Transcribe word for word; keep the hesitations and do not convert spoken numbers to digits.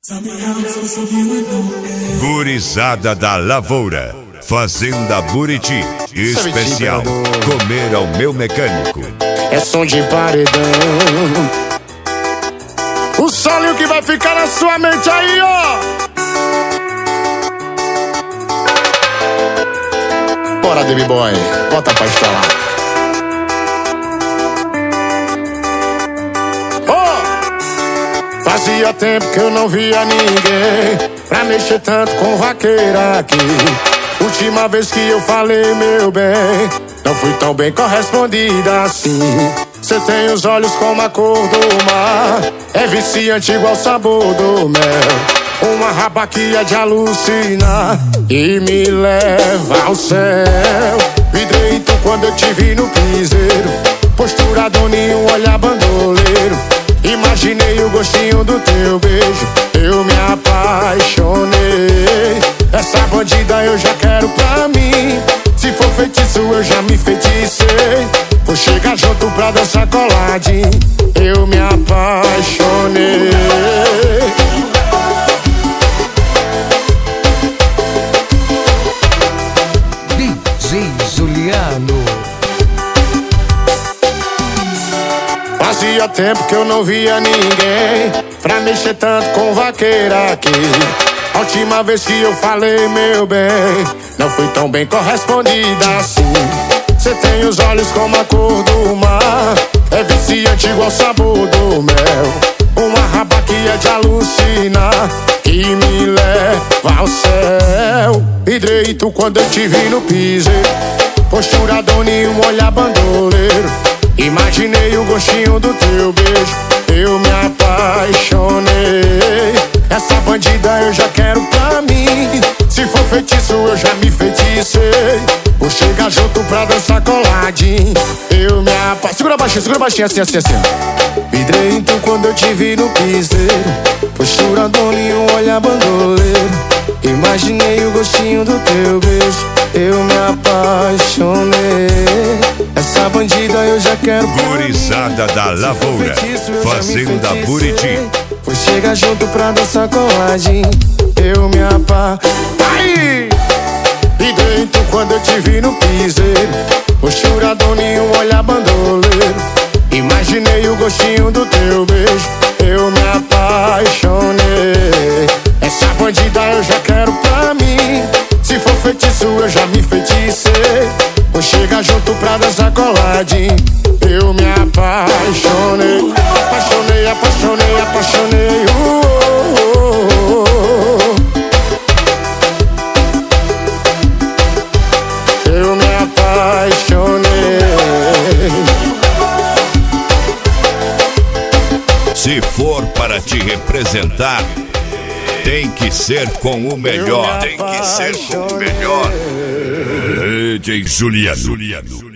Gurizada da Lavoura, Fazenda Buriti, especial Comer ao Meu Mecânico. É som de paredão, o solo que vai ficar na sua mente aí, ó. Bora, Baby Boy, bota pra estralar. Fazia tempo que eu não via ninguém pra mexer tanto com vaqueira aqui. Última vez que eu falei, meu bem, não fui tão bem correspondida assim. Cê tem os olhos como a cor do mar, é viciante igual o sabor do mel. Uma raba que é de alucinar e me leva ao céu. Vidreito quando eu te vi no piseiro, postura doninho, olhar bandoleiro. Imaginei o gostinho do teu beijo, eu me apaixonei. Essa bandida eu já quero pra mim, se for feitiço eu já me feticei. Vou chegar junto pra dançar coladinho, eu me apaixonei. D J Juliano. Fazia tempo que eu não via ninguém pra mexer tanto com vaqueira aqui. A última vez que eu falei, meu bem, não fui tão bem correspondida assim. Cê tem os olhos como a cor do mar, é viciante igual o sabor do mel. Uma raba que é de alucinar, que me leva ao céu. Vidreito quando eu te vi no piseiro, postura doninho, um olhar bandoleiro. Imaginei o gostinho do teu beijo, eu me apaixonei. Essa bandida eu já quero pra mim, se for feitiço eu já me feticei. Vou chegar junto pra dançar coladinho, eu me apaixonei. Segura baixinho, segura baixinho, assim, assim, assim. Vidreito quando eu te vi no piseiro, postura doninho, um olhar bandoleiro. Imaginei o gostinho do teu beijo, eu me apaixonei. Essa bandida eu já quero. Gurizada da Lavoura, Fazenda Buriti. Vou chegar junto pra dançar coladinho, eu me apaixonei. E dentro quando eu te vi no piseiro, postura doninho, um olhar bandoleiro. Imaginei o gostinho do teu beijo, eu me apaixonei. Essa bandida eu já quero pra mim, se for feitiço eu já me feticei. Vou chegar junto pra dançar coladinho, eu me apaixonei. Apaixonei, apaixonei, apaixonei, uh, uh, uh, uh. Eu me apaixonei. Se for para te representar, tem que ser com o melhor. Tem que ser com o melhor. D J Juliano.